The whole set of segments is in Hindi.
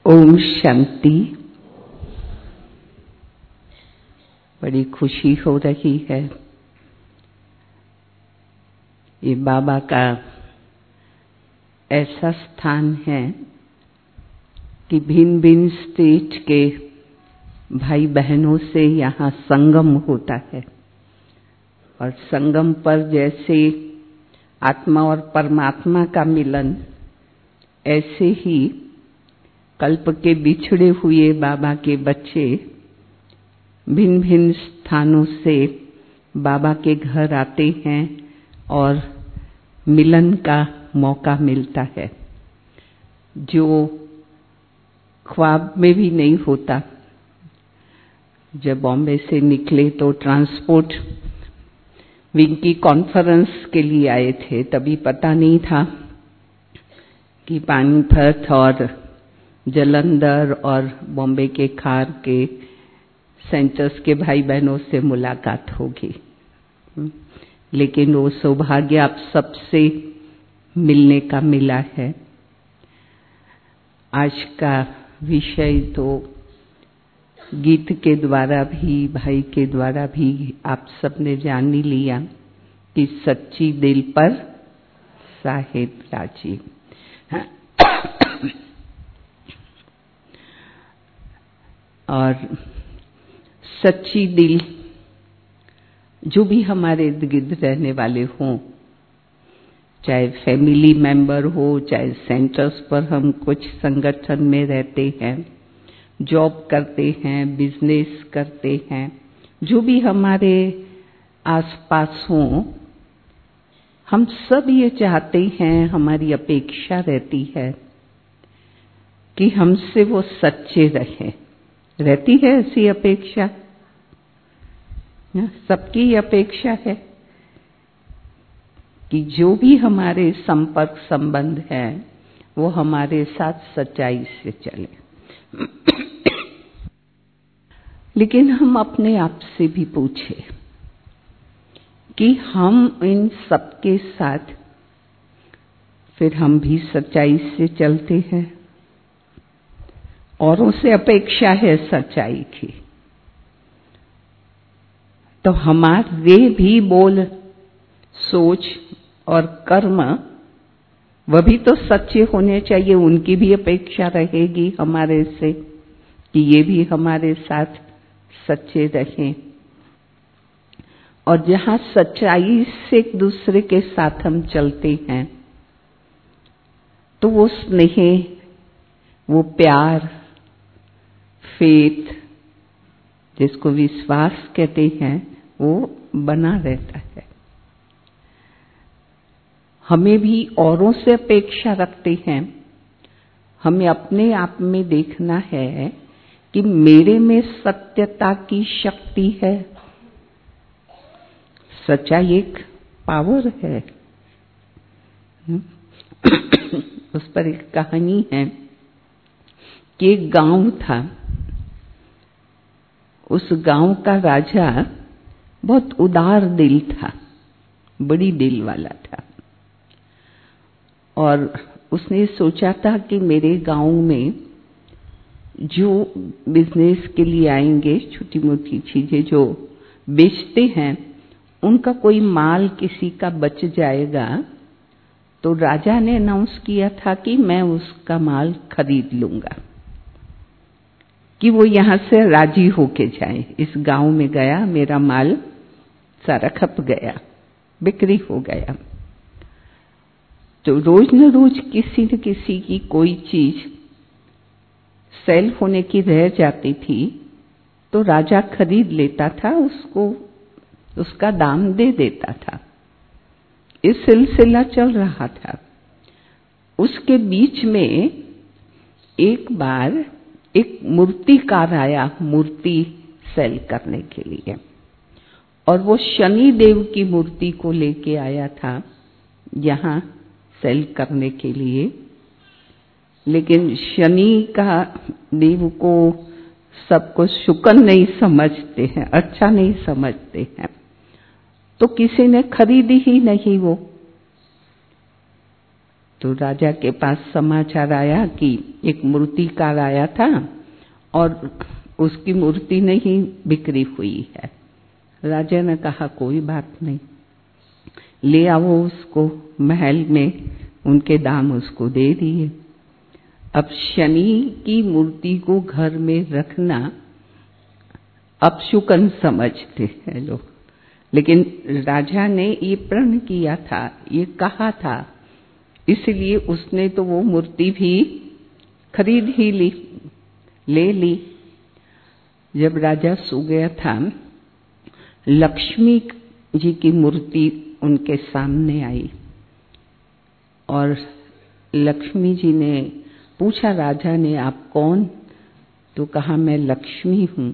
ओम शांति। बड़ी खुशी हो रही है। ये बाबा का ऐसा स्थान है कि भिन्न भिन्न स्टेट के भाई बहनों से यहाँ संगम होता है। और संगम पर जैसे आत्मा और परमात्मा का मिलन, ऐसे ही कल्प के बिछड़े हुए बाबा के बच्चे भिन्न भिन्न स्थानों से बाबा के घर आते हैं और मिलन का मौका मिलता है, जो ख्वाब में भी नहीं होता। जब बॉम्बे से निकले तो ट्रांसपोर्ट विंग की कॉन्फ्रेंस के लिए आए थे, तभी पता नहीं था कि पानीपत और जालंधर और बॉम्बे के खार के सेंटर्स के भाई बहनों से मुलाकात होगी। लेकिन वो सौभाग्य आप सबसे मिलने का मिला है। आज का विषय तो गीत के द्वारा भी, भाई के द्वारा भी आप सबने जान ही लिया कि सच्ची दिल पर साहिब राजी। और सच्ची दिल जो भी हमारे इर्द गिर्द रहने वाले हों, चाहे फैमिली मेंबर हो, चाहे सेंटर्स पर हम कुछ संगठन में रहते हैं, जॉब करते हैं, बिजनेस करते हैं, जो भी हमारे आसपास हों, हम सब ये चाहते हैं, हमारी अपेक्षा रहती है कि हमसे वो सच्चे रहें। रहती है ऐसी अपेक्षा, सबकी अपेक्षा है कि जो भी हमारे संपर्क संबंध है वो हमारे साथ सच्चाई से चले। लेकिन हम अपने आप से भी पूछे कि हम इन सबके साथ फिर हम भी सच्चाई से चलते हैं? औरों से अपेक्षा है सच्चाई की, तो हमारे भी बोल, सोच और कर्म वह भी तो सच्चे होने चाहिए। उनकी भी अपेक्षा रहेगी हमारे से कि ये भी हमारे साथ सच्चे रहें। और जहाँ सच्चाई से एक दूसरे के साथ हम चलते हैं, तो वो स्नेह, वो प्यार, फेथ, जिसको विश्वास कहते हैं, वो बना रहता है। हमें भी औरों से अपेक्षा रखते हैं। हमें अपने आप में देखना है कि मेरे में सत्यता की शक्ति है। सच्चाई एक पावर है। उस पर एक कहानी है कि एक गांव था। उस गांव का राजा बहुत उदार दिल था, बड़ी दिल वाला था। और उसने सोचा था कि मेरे गांव में जो बिजनेस के लिए आएंगे, छोटी मोटी चीजें जो बेचते हैं, उनका कोई माल किसी का बच जाएगा तो राजा ने अनाउंस किया था कि मैं उसका माल खरीद लूंगा, कि वो यहां से राजी होके जाए। इस गांव में गया, मेरा माल सारा खप गया, बिक्री हो गया। तो रोज न रोज किसी न किसी की कोई चीज सेल होने की रह जाती थी, तो राजा खरीद लेता था, उसको उसका दाम दे देता था। इस सिलसिला चल रहा था। उसके बीच में एक बार एक मूर्तिकार आया, मूर्ति सेल करने के लिए, और वो शनि देव की मूर्ति को लेके आया था यहाँ सेल करने के लिए। लेकिन शनि का देव को सबको शुक्र नहीं समझते हैं, अच्छा नहीं समझते हैं, तो किसी ने खरीदी ही नहीं वो। तो राजा के पास समाचार आया कि एक मूर्तिकार आया था और उसकी मूर्ति नहीं बिक्री हुई है। राजा ने कहा कोई बात नहीं, ले आओ उसको महल में। उनके दाम उसको दे दिए। अब शनि की मूर्ति को घर में रखना अपशुकन समझते हैं लोग, लेकिन राजा ने ये प्रण किया था, ये कहा था, इसलिए उसने तो वो मूर्ति भी खरीद ही ली, ले ली। जब राजा सो गया था, लक्ष्मी जी की मूर्ति उनके सामने आई और लक्ष्मी जी ने पूछा राजा ने, आप कौन? तो कहा मैं लक्ष्मी हूं।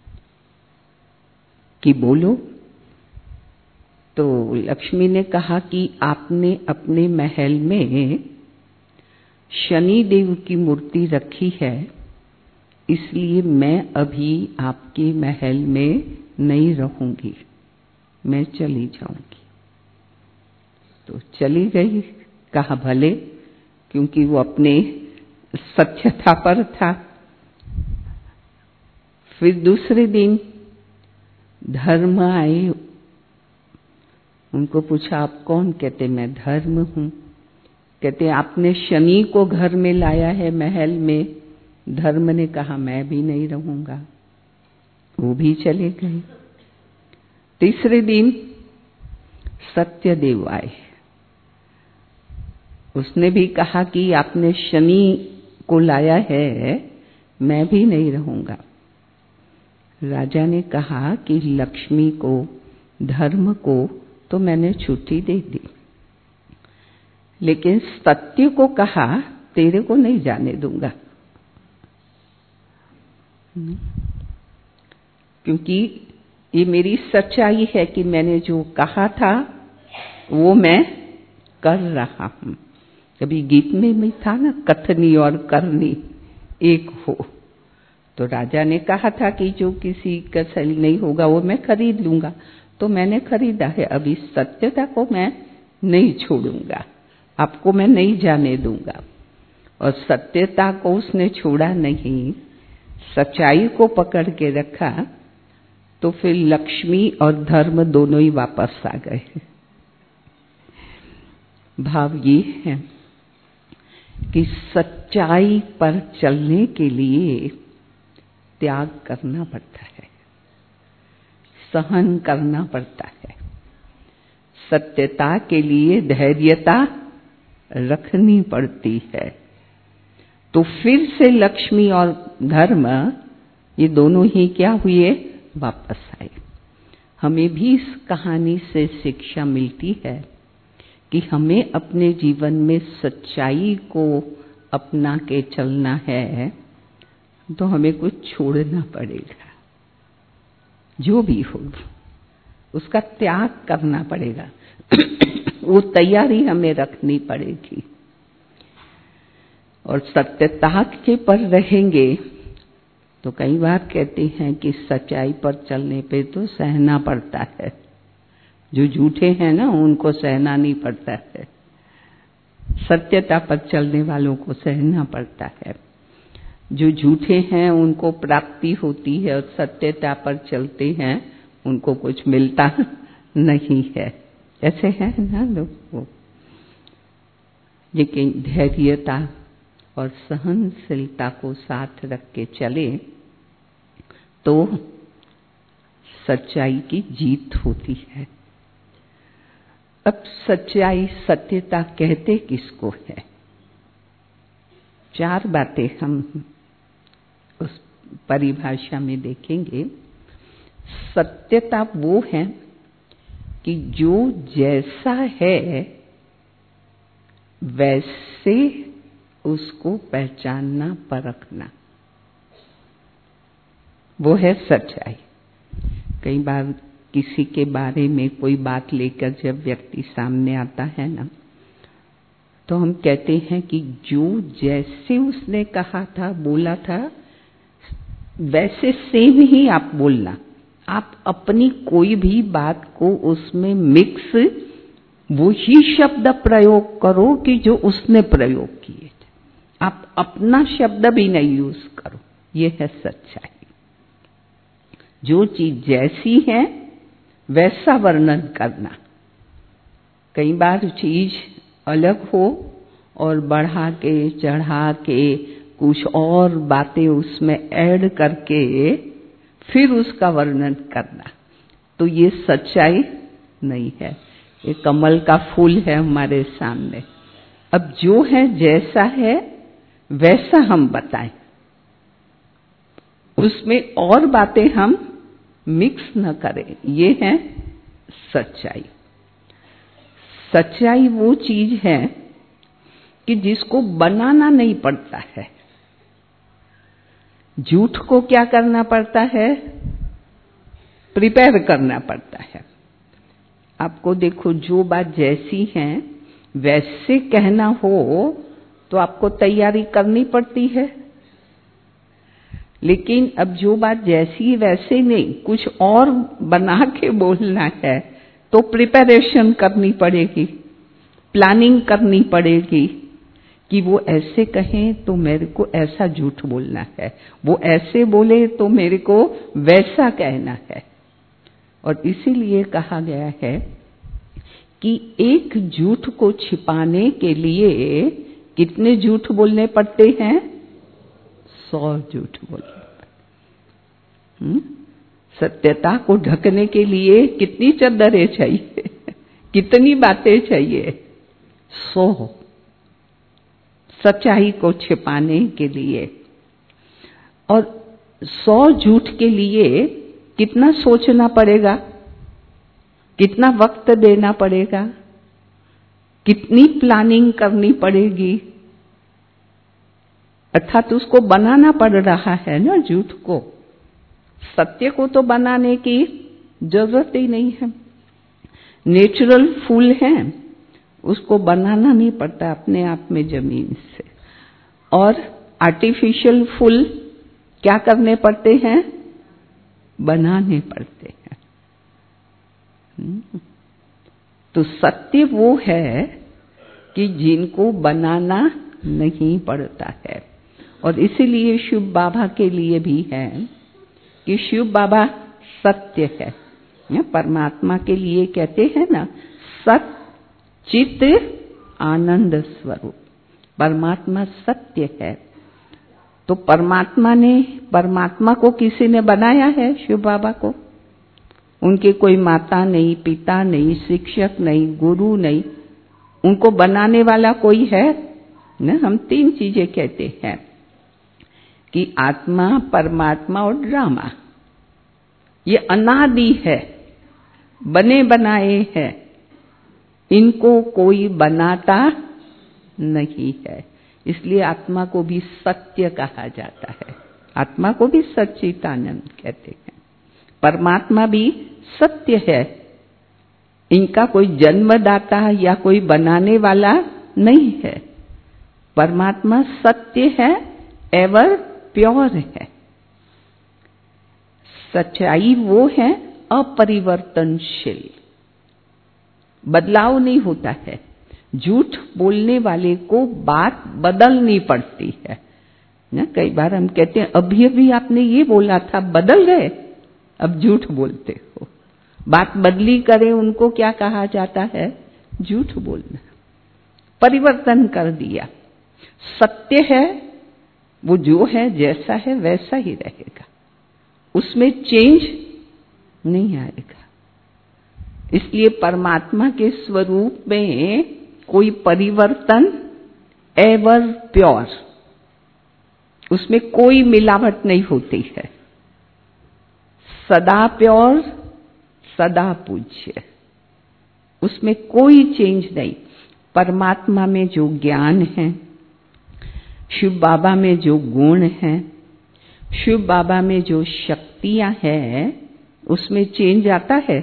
कि बोलो। तो लक्ष्मी ने कहा कि आपने अपने महल में शनि देव की मूर्ति रखी है, इसलिए मैं अभी आपके महल में नहीं रहूंगी, मैं चली जाऊंगी। तो चली गई। कहा भले, क्योंकि वो अपने सत्यता पर था। फिर दूसरे दिन धर्म आए, उनको पूछा आप कौन? कहते मैं धर्म हूं। कहते आपने शनि को घर में लाया है महल में। धर्म ने कहा मैं भी नहीं रहूंगा। वो भी चले गए। तीसरे दिन सत्यदेव आए, उसने भी कहा कि आपने शनि को लाया है, मैं भी नहीं रहूंगा। राजा ने कहा कि लक्ष्मी को, धर्म को तो मैंने छुट्टी दे दी, लेकिन सत्य को कहा तेरे को नहीं जाने दूंगा, क्योंकि ये मेरी सच्चाई है कि मैंने जो कहा था वो मैं कर रहा हूं। कभी गीत में भी था ना, कथनी और करनी एक हो। तो राजा ने कहा था कि जो किसी का सेल नहीं होगा वो मैं खरीद लूंगा, तो मैंने खरीदा है। अभी सत्यता को मैं नहीं छोड़ूंगा, आपको मैं नहीं जाने दूंगा। और सत्यता को उसने छोड़ा नहीं, सच्चाई को पकड़ के रखा। तो फिर लक्ष्मी और धर्म दोनों ही वापस आ गए। भाव ये है कि सच्चाई पर चलने के लिए त्याग करना पड़ता है, सहन करना पड़ता है। सत्यता के लिए धैर्यता रखनी पड़ती है। तो फिर से लक्ष्मी और धर्म ये दोनों ही क्या हुए? वापस आए। हमें भी इस कहानी से शिक्षा मिलती है कि हमें अपने जीवन में सच्चाई को अपना के चलना है, तो हमें कुछ छोड़ना पड़ेगा। जो भी हो उसका त्याग करना पड़ेगा। वो तैयारी हमें रखनी पड़ेगी। और सत्यता के पर रहेंगे तो कई बार कहते हैं कि सच्चाई पर चलने पे तो सहना पड़ता है। जो झूठे हैं ना, उनको सहना नहीं पड़ता है, सत्यता पर चलने वालों को सहना पड़ता है। जो झूठे हैं उनको प्राप्ति होती है और सत्यता पर चलते हैं उनको कुछ मिलता नहीं है। ऐसे हैं ना लोग। लेकिन धैर्यता और सहनशीलता को साथ रख के चले तो सच्चाई की जीत होती है। अब सच्चाई, सत्यता कहते किसको है? चार बातें हम उस परिभाषा में देखेंगे। सत्यता वो है कि जो जैसा है वैसे उसको पहचानना, परखना, वो है सच्चाई। कई बार किसी के बारे में कोई बात लेकर जब व्यक्ति सामने आता है ना, तो हम कहते हैं कि जो जैसे उसने कहा था, बोला था, वैसे सेम ही आप बोलना। आप अपनी कोई भी बात को उसमें मिक्स वही शब्द प्रयोग करो कि जो उसने प्रयोग किए थे। आप अपना शब्द भी नहीं यूज करो। ये है सच्चाई। जो चीज जैसी है वैसा वर्णन करना। कई बार चीज अलग हो और बढ़ा के चढ़ा के कुछ और बातें उसमें ऐड करके फिर उसका वर्णन करना, तो ये सच्चाई नहीं है। ये कमल का फूल है हमारे सामने। अब जो है जैसा है वैसा हम बताएं, उसमें और बातें हम मिक्स न करें। ये है सच्चाई। सच्चाई वो चीज है कि जिसको बनाना नहीं पड़ता है। झूठ को क्या करना पड़ता है? प्रिपेयर करना पड़ता है। आपको देखो, जो बात जैसी है वैसे कहना हो तो आपको तैयारी करनी पड़ती है। लेकिन अब जो बात जैसी वैसे नहीं, कुछ और बना के बोलना है तो प्रिपरेशन करनी पड़ेगी, प्लानिंग करनी पड़ेगी कि वो ऐसे कहें तो मेरे को ऐसा झूठ बोलना है, वो ऐसे बोले तो मेरे को वैसा कहना है। और इसीलिए कहा गया है कि एक झूठ को छिपाने के लिए कितने झूठ बोलने पड़ते हैं? 100 झूठ बोलने पड़ते। सत्यता को ढकने के लिए कितनी चद्दरें चाहिए? कितनी बातें चाहिए? 100। सच्चाई को छिपाने के लिए। और 100 झूठ के लिए कितना सोचना पड़ेगा, कितना वक्त देना पड़ेगा, कितनी प्लानिंग करनी पड़ेगी। अर्थात उसको बनाना पड़ रहा है ना झूठ को। सत्य को तो बनाने की जरूरत ही नहीं है। नेचुरल फूल है, उसको बनाना नहीं पड़ता अपने आप में जमीन से। और आर्टिफिशियल फूल क्या करने पड़ते हैं? बनाने पड़ते हैं। तो सत्य वो है कि जिनको बनाना नहीं पड़ता है। और इसीलिए शिव बाबा के लिए भी है कि शिव बाबा सत्य है। परमात्मा के लिए कहते हैं ना, सत चित आनंद स्वरूप। परमात्मा सत्य है। तो परमात्मा को किसी ने बनाया है? शिव बाबा को। उनके कोई माता नहीं, पिता नहीं, शिक्षक नहीं, गुरु नहीं। उनको बनाने वाला कोई है ना? हम 3 चीजें कहते हैं कि आत्मा, परमात्मा और ड्रामा। ये अनादि है, बने बनाए हैं। इनको कोई बनाता नहीं है। इसलिए आत्मा को भी सत्य कहा जाता है। आत्मा को भी सच्चिदानंद कहते हैं। परमात्मा भी सत्य है। इनका कोई जन्मदाता या कोई बनाने वाला नहीं है। परमात्मा सत्य है, एवर प्योर है। सच्चाई वो है अपरिवर्तनशील, बदलाव नहीं होता है। झूठ बोलने वाले को बात बदलनी पड़ती है ना। कई बार हम कहते हैं अभी अभी आपने ये बोला था, बदल गए, अब झूठ बोलते हो। बात बदली करे उनको क्या कहा जाता है? झूठ बोलना। परिवर्तन कर दिया। सत्य है वो, जो है जैसा है वैसा ही रहेगा, उसमें चेंज नहीं आएगा। इसलिए परमात्मा के स्वरूप में कोई परिवर्तन, एवर प्योर, उसमें कोई मिलावट नहीं होती है। सदा प्योर, सदा पूज्य, उसमें कोई चेंज नहीं। परमात्मा में जो ज्ञान है, शिव बाबा में जो गुण है, शिव बाबा में जो शक्तियां हैं, उसमें चेंज आता है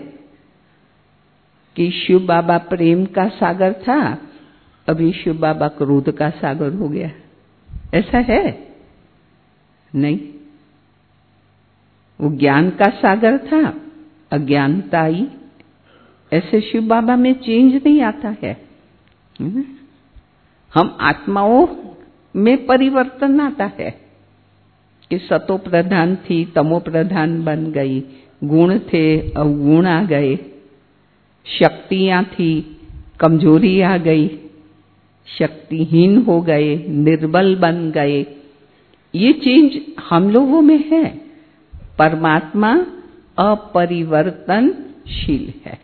कि शिव बाबा प्रेम का सागर था, अभी शिव बाबा क्रोध का सागर हो गया। ऐसा है नहीं। वो ज्ञान का सागर था, अज्ञानता आई, ऐसे शिव बाबा में चेंज नहीं आता है। हम आत्माओं में परिवर्तन आता है कि सतो प्रधान थी, तमो प्रधान बन गई, गुण थे अवगुण आ गए, शक्तियां थी कमजोरी आ गई, शक्तिहीन हो गए, निर्बल बन गए। ये चेंज हम लोगों में है। परमात्मा अपरिवर्तनशील है,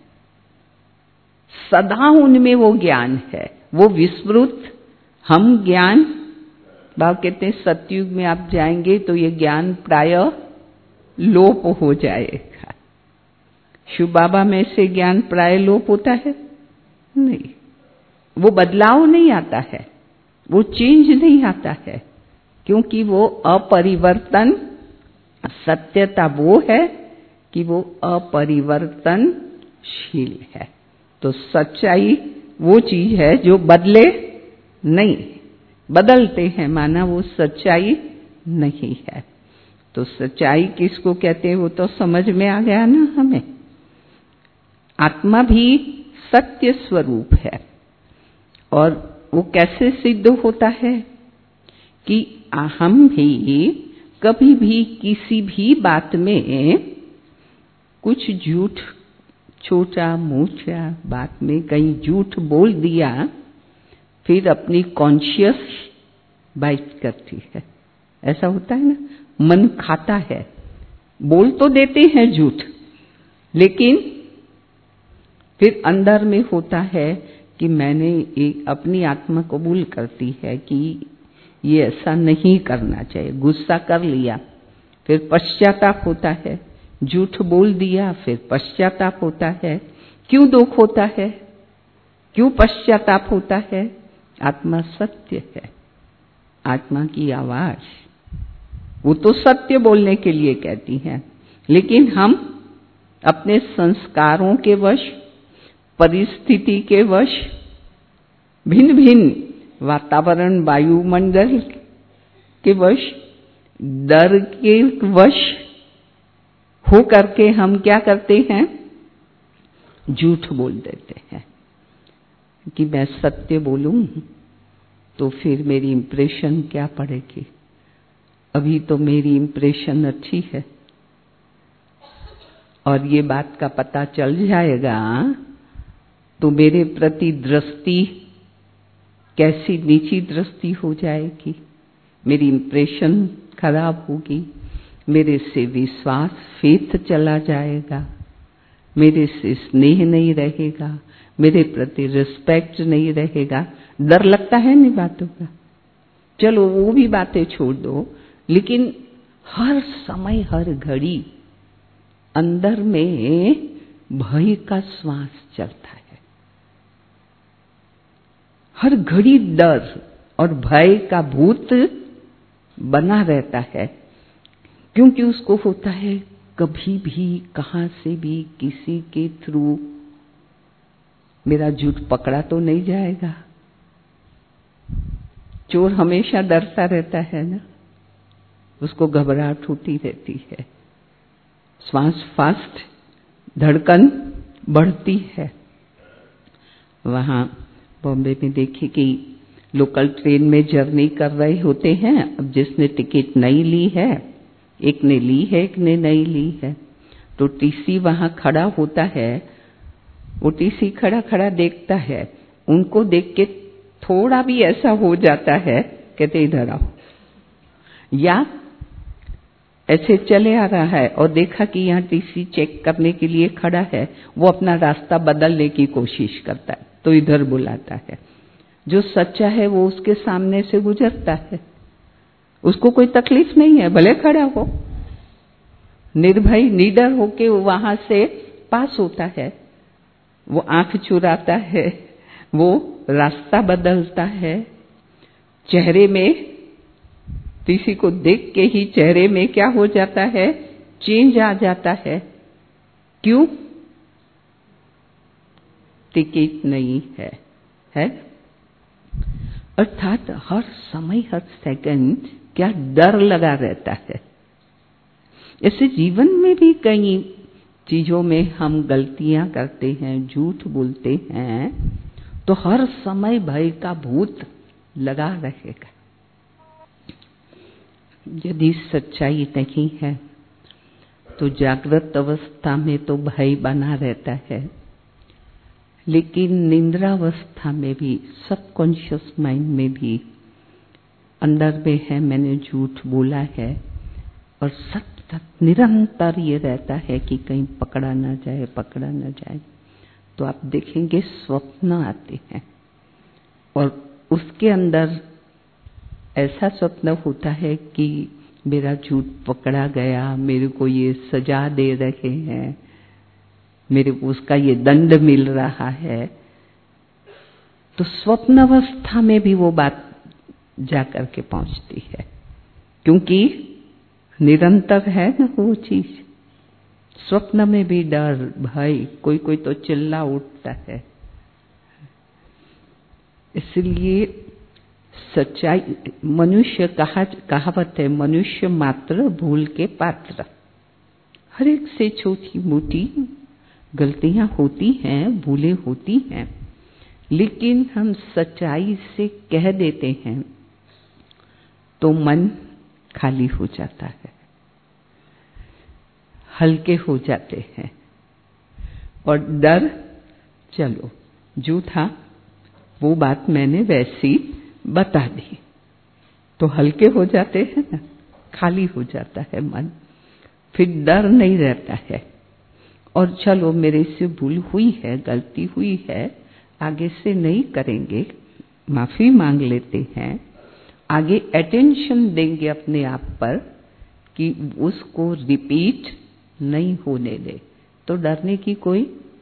सदा उनमें वो ज्ञान है, वो विस्मृत। हम ज्ञान, बाबा कहते हैं सतयुग में आप जाएंगे तो ये ज्ञान प्राय लोप हो जाएगा। शिव बाबा में से ज्ञान प्राय लोप होता है नहीं, वो बदलाव नहीं आता है, वो चेंज नहीं आता है, क्योंकि वो अपरिवर्तन, सत्यता वो है कि वो अपरिवर्तनशील है। तो सच्चाई वो चीज है जो बदले नहीं, बदलते हैं माना वो सच्चाई नहीं है। तो सच्चाई किसको कहते हैं वो तो समझ में आ गया ना हमें। आत्मा भी सत्य स्वरूप है, और वो कैसे सिद्ध होता है कि हम भी कभी भी किसी भी बात में कुछ झूठ, छोटा मोटा बात में कहीं झूठ बोल दिया, फिर अपनी कॉन्शियस बाइट करती है। ऐसा होता है ना, मन खाता है, बोल तो देते हैं झूठ, लेकिन फिर अंदर में होता है कि मैंने एक अपनी आत्मा कबूल करती है कि ये ऐसा नहीं करना चाहिए, गुस्सा कर लिया, फिर पश्चाताप होता है, झूठ बोल दिया, फिर पश्चाताप होता है। क्यों दुख होता है, क्यों पश्चाताप होता है? आत्मा सत्य है, आत्मा की आवाज वो तो सत्य बोलने के लिए कहती है, लेकिन हम अपने संस्कारों के वश, परिस्थिति के वश, भिन्न भिन्न वातावरण, वायुमंडल के वश, डर के वश हो करके हम क्या करते हैं, झूठ बोल देते हैं कि मैं सत्य बोलूं तो फिर मेरी इंप्रेशन क्या पड़ेगी। अभी तो मेरी इंप्रेशन अच्छी है, और ये बात का पता चल जाएगा तो मेरे प्रति दृष्टि कैसी नीची दृष्टि हो जाएगी, मेरी इंप्रेशन खराब होगी, मेरे से विश्वास, फेथ चला जाएगा, मेरे से स्नेह नहीं रहेगा, मेरे प्रति रिस्पेक्ट नहीं रहेगा। डर लगता है नहीं बातों का, चलो वो भी बातें छोड़ दो, लेकिन हर समय हर घड़ी अंदर में भय का श्वास चलता है। हर घड़ी डर और भय का भूत बना रहता है, क्योंकि उसको होता है कभी भी कहां से भी किसी के थ्रू मेरा झूठ पकड़ा तो नहीं जाएगा। चोर हमेशा डरता रहता है ना, उसको घबराहट होती रहती है, श्वास फास्ट, धड़कन बढ़ती है। वहां बॉम्बे में देखिए कि लोकल ट्रेन में जर्नी कर रहे होते हैं, अब जिसने टिकट नहीं ली है, एक ने ली है एक ने नहीं ली है, तो टीसी वहां खड़ा होता है, वो टीसी खड़ा खड़ा देखता है, उनको देख के थोड़ा भी ऐसा हो जाता है, कहते इधर आओ, या ऐसे चले आ रहा है और देखा कि यहाँ टीसी चेक करने के लिए खड़ा है, वो अपना रास्ता बदलने की कोशिश करता है तो इधर बुलाता है। जो सच्चा है वो उसके सामने से गुजरता है, उसको कोई तकलीफ नहीं है, भले खड़ा हो, निर्भय निडर होके वो वहां से पास होता है। वो आंख चुराता है, वो रास्ता बदलता है, चेहरे में, किसी को देख के ही चेहरे में क्या हो जाता है, चेंज आ जाता है। क्यों? टिकट नहीं है, है? अर्थात हर समय हर सेकंड क्या डर लगा रहता है। ऐसे जीवन में भी कई चीजों में हम गलतियां करते हैं, झूठ बोलते हैं, तो हर समय भय का भूत लगा रहेगा। यदि सच्चाई नहीं है तो जागृत अवस्था में तो भय बना रहता है, लेकिन निद्रावस्था में भी, सबकॉन्शियस माइंड में भी अंदर में है मैंने झूठ बोला है, और सतत निरंतर ये रहता है कि कहीं पकड़ा ना जाए, पकड़ा ना जाए। तो आप देखेंगे स्वप्न आते हैं और उसके अंदर ऐसा स्वप्न होता है कि मेरा झूठ पकड़ा गया, मेरे को ये सजा दे रहे हैं, मेरे को उसका ये दंड मिल रहा है। तो स्वप्न अवस्था में भी वो बात जाकर के पहुंचती है, क्योंकि निरंतर है ना वो चीज। स्वप्न में भी डर, भय, कोई कोई तो चिल्ला उठता है। इसलिए सच्चाई, मनुष्य कहावत है, मनुष्य मात्र भूल के पात्र। हर एक से छोटी मोटी गलतियां होती हैं, भूलें होती हैं, लेकिन हम सच्चाई से कह देते हैं तो मन खाली हो जाता है, हल्के हो जाते हैं। और डर, चलो झूठा, वो बात मैंने वैसी बता दी, तो हल्के हो जाते हैं ना, खाली हो जाता है मन, फिर डर नहीं रहता है। और चलो मेरे से भूल हुई है, गलती हुई है, आगे से नहीं करेंगे, माफी मांग लेते हैं, आगे अटेंशन देंगे अपने आप पर कि उसको रिपीट नहीं होने दे, तो डरने की कोई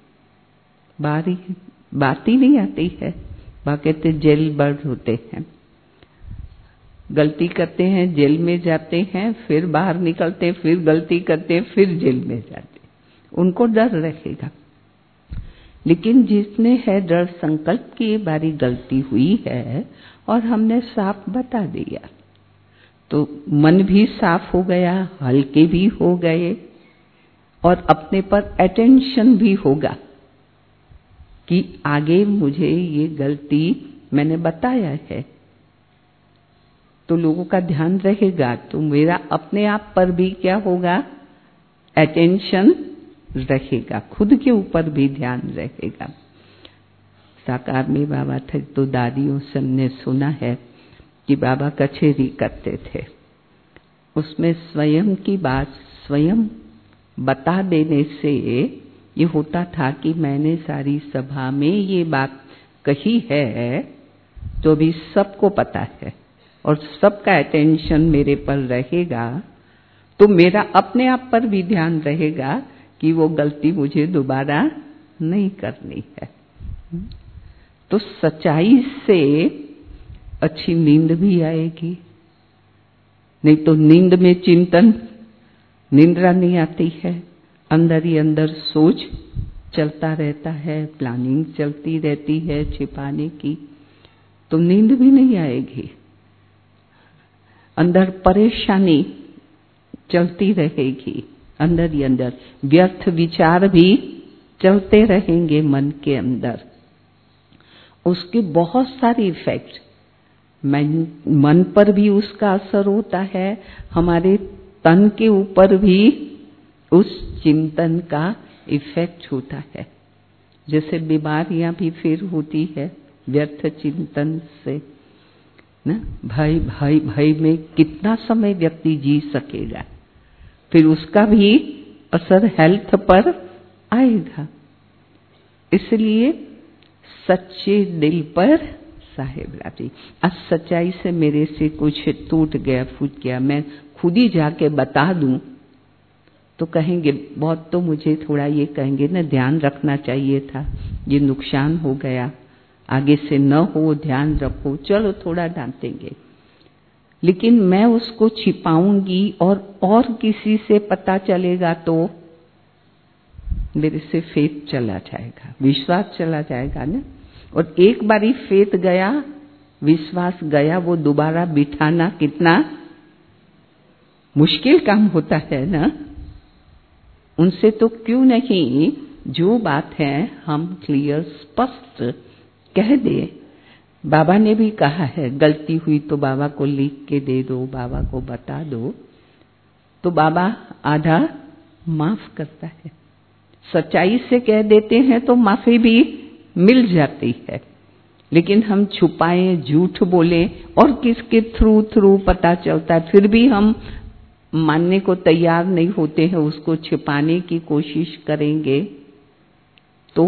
बात ही नहीं आती है। कहते जेल बर्ड होते हैं, गलती करते हैं, जेल में जाते हैं, फिर बाहर निकलते हैं, फिर गलती करते हैं, फिर जेल में जाते हैं, उनको डर रहेगा। लेकिन जिसने है डर संकल्प की बारी गलती हुई है और हमने साफ बता दिया, तो मन भी साफ हो गया, हल्के भी हो गए, और अपने पर अटेंशन भी होगा कि आगे मुझे ये गलती मैंने बताया है, तो लोगों का ध्यान रहेगा, तो मेरा अपने आप पर भी क्या होगा, अटेंशन रहेगा, खुद के ऊपर भी ध्यान रहेगा। साकार में बाबा थे तो दादियों से हमने सुना है कि बाबा कचहरी करते थे, उसमें स्वयं की बात स्वयं बता देने से ये होता था कि मैंने सारी सभा में ये बात कही है, तो अभी सबको पता है और सबका अटेंशन मेरे पर रहेगा, तो मेरा अपने आप पर भी ध्यान रहेगा कि वो गलती मुझे दोबारा नहीं करनी है। तो सच्चाई से अच्छी नींद भी आएगी, नहीं तो नींद में चिंतन, निंद्रा नहीं आती है, अंदर ही अंदर सोच चलता रहता है, प्लानिंग चलती रहती है छिपाने की, तो नींद भी नहीं आएगी, अंदर परेशानी चलती रहेगी, अंदर ही अंदर व्यर्थ विचार भी चलते रहेंगे मन के अंदर। उसके बहुत सारे इफेक्ट, मन पर भी उसका असर होता है, हमारे तन के ऊपर भी उस चिंतन का इफेक्ट होता है। जैसे बीमारियां भी फिर होती है व्यर्थ चिंतन से ना, भय भय भय में कितना समय व्यक्ति जी सकेगा, फिर उसका भी असर हेल्थ पर आएगा। इसलिए सच्चे दिल पर साहेब राजी। आज सच्चाई से मेरे से कुछ टूट गया, फूट गया, मैं खुद ही जाके बता दूं तो कहेंगे, बहुत तो मुझे थोड़ा ये कहेंगे ना, ध्यान रखना चाहिए था, ये नुकसान हो गया, आगे से न हो, ध्यान रखो, चलो थोड़ा डांटेंगे। लेकिन मैं उसको छिपाऊंगी और किसी से पता चलेगा तो मेरे से फेथ चला जाएगा, विश्वास चला जाएगा ना। और एक बारी फेथ गया, विश्वास गया, वो दोबारा बिठाना कितना मुश्किल काम होता है ना। उनसे तो क्यों नहीं जो बात है हम क्लियर स्पष्ट कह दे। बाबा ने भी कहा है गलती हुई तो बाबा को लिख के दे दो, बाबा को बता दो, तो बाबा आधा माफ करता है। सच्चाई से कह देते हैं तो माफी भी मिल जाती है, लेकिन हम छुपाएं, झूठ बोले और किसके थ्रू पता चलता है, फिर भी हम मानने को तैयार नहीं होते हैं, उसको छिपाने की कोशिश करेंगे तो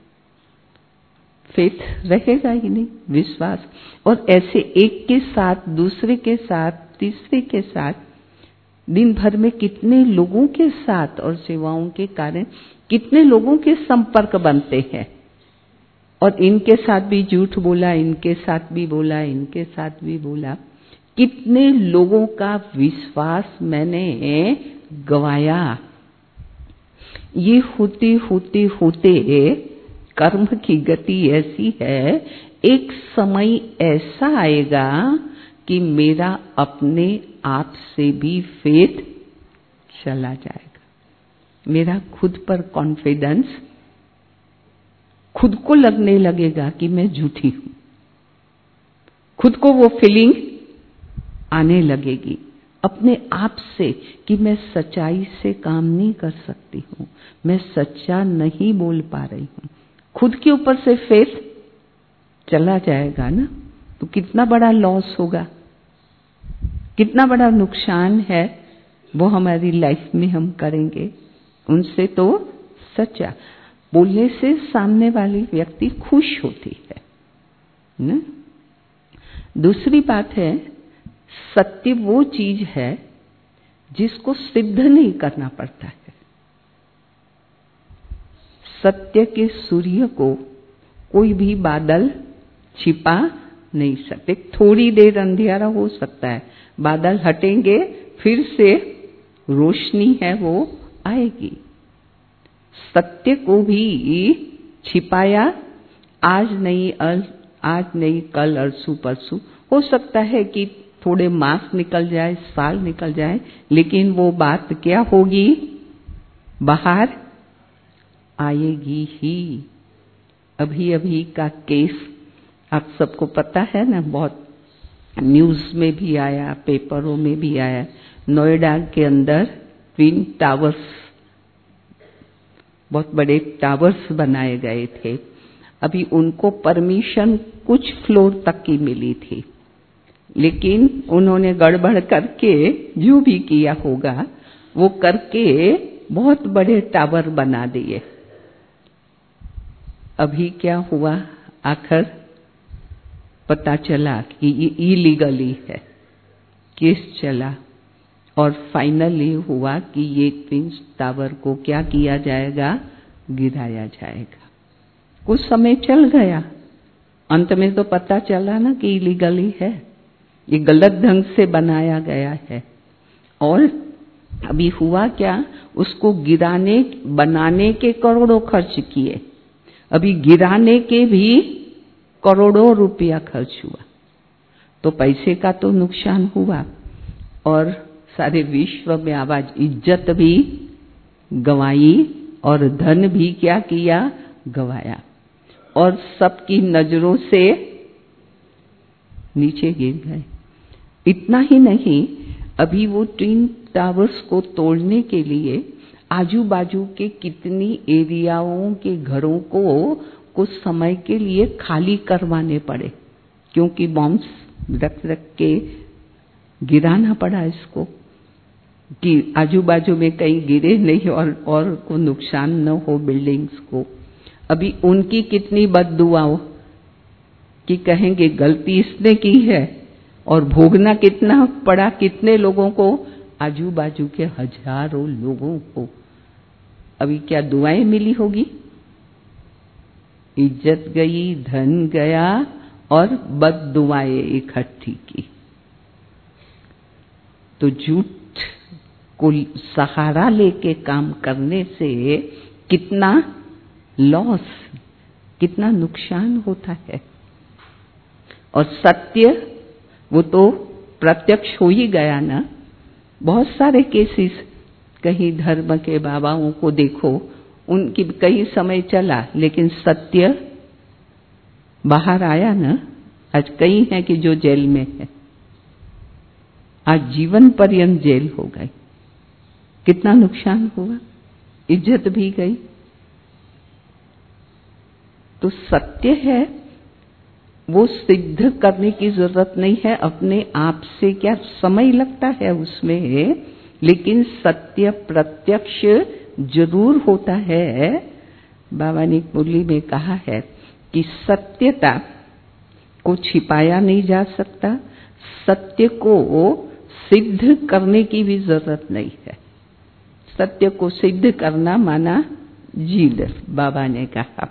फेथ रहेगा ही नहीं, विश्वास। और ऐसे एक के साथ, दूसरे के साथ, तीसरे के साथ, दिन भर में कितने लोगों के साथ और सेवाओं के कारण कितने लोगों के संपर्क बनते हैं। और इनके साथ भी झूठ बोला, इनके साथ भी बोला, इनके साथ भी बोला, कितने लोगों का विश्वास मैंने गवाया। ये होते होते होते कर्म की गति ऐसी है, एक समय ऐसा आएगा कि मेरा अपने आप से भी फेथ चला जाएगा। मेरा खुद पर कॉन्फिडेंस, खुद को लगने लगेगा कि मैं झूठी हूं, खुद को वो फीलिंग आने लगेगी अपने आप से कि मैं सच्चाई से काम नहीं कर सकती हूं, मैं सच्चा नहीं बोल पा रही हूं। खुद के ऊपर से फेथ चला जाएगा ना, तो कितना बड़ा लॉस होगा, कितना बड़ा नुकसान है वो हमारी लाइफ में हम करेंगे। उनसे तो सच्चा बोलने से सामने वाली व्यक्ति खुश होती है ना। दूसरी बात है, सत्य वो चीज है जिसको सिद्ध नहीं करना पड़ता है। सत्य के सूर्य को कोई भी बादल छिपा नहीं सकते। थोड़ी देर अंधियारा हो सकता है, बादल हटेंगे, फिर से रोशनी है वो आएगी। सत्य को भी छिपाया आज नहीं कल अरसू परसू, हो सकता है कि थोड़े मास निकल जाए, साल निकल जाए, लेकिन वो बात क्या होगी, बाहर आएगी ही। अभी का केस आप सबको पता है ना, बहुत न्यूज में भी आया, पेपरों में भी आया। नोएडा के अंदर ट्विन टावर्स, बहुत बड़े टावर्स बनाए गए थे। अभी उनको परमिशन कुछ फ्लोर तक की मिली थी, लेकिन उन्होंने गड़बड़ करके जो भी किया होगा वो करके बहुत बड़े टावर बना दिए। अभी क्या हुआ, आखिर पता चला कि ये इलीगली है, केस चला और फाइनली हुआ कि ये ट्विन टावर को क्या किया जाएगा, गिराया जाएगा। कुछ समय चल गया, अंत में तो पता चला ना कि इलीगली है, ये गलत ढंग से बनाया गया है। और अभी हुआ क्या, उसको बनाने के करोड़ों खर्च किए, अभी गिराने के भी करोड़ों रुपया खर्च हुआ, तो पैसे का तो नुकसान हुआ और सारे विश्व में आवाज, इज्जत भी गंवाई और धन भी क्या किया, गंवाया, और सबकी नजरों से नीचे गिर गए। इतना ही नहीं, अभी वो ट्विन टावर्स को तोड़ने के लिए आजू बाजू के कितनी एरियाओं के घरों को कुछ समय के लिए खाली करवाने पड़े, क्योंकि बॉम्ब्स रख के गिराना पड़ा इसको कि आजू बाजू में कहीं गिरे नहीं और को नुकसान न हो बिल्डिंग्स को। अभी उनकी कितनी बद्दुआओं कि कहेंगे गलती इसने की है, और भोगना कितना पड़ा, कितने लोगों को, आजू बाजू के हजारों लोगों को। अभी क्या दुआएं मिली होगी, इज्जत गई, धन गया और बद्दुआएं इकट्ठी की। तो झूठ को सहारा लेके काम करने से कितना लॉस, कितना नुकसान होता है। और सत्य वो तो प्रत्यक्ष हो ही गया ना। बहुत सारे केसेस कहीं धर्म के बाबाओं को देखो, उनकी कई समय चला लेकिन सत्य बाहर आया ना। आज कई हैं कि जो जेल में है, आज जीवन पर्यंत जेल हो गई। कितना नुकसान हुआ, इज्जत भी गई। तो सत्य है वो सिद्ध करने की जरूरत नहीं है अपने आप से। क्या समय लगता है उसमें, लेकिन सत्य प्रत्यक्ष जरूर होता है। बाबा ने मुरली में कहा है कि सत्यता को छिपाया नहीं जा सकता, सत्य को सिद्ध करने की भी जरूरत नहीं है। सत्य को सिद्ध करना माना जीद। बाबा ने कहा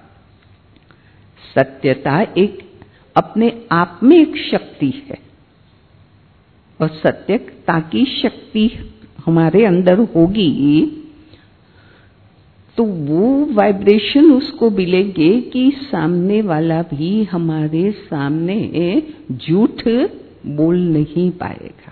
सत्यता एक अपने आप में एक शक्ति है, और सत्यता की शक्ति हमारे अंदर होगी तो वो वाइब्रेशन उसको मिलेंगे कि सामने वाला भी हमारे सामने झूठ बोल नहीं पाएगा।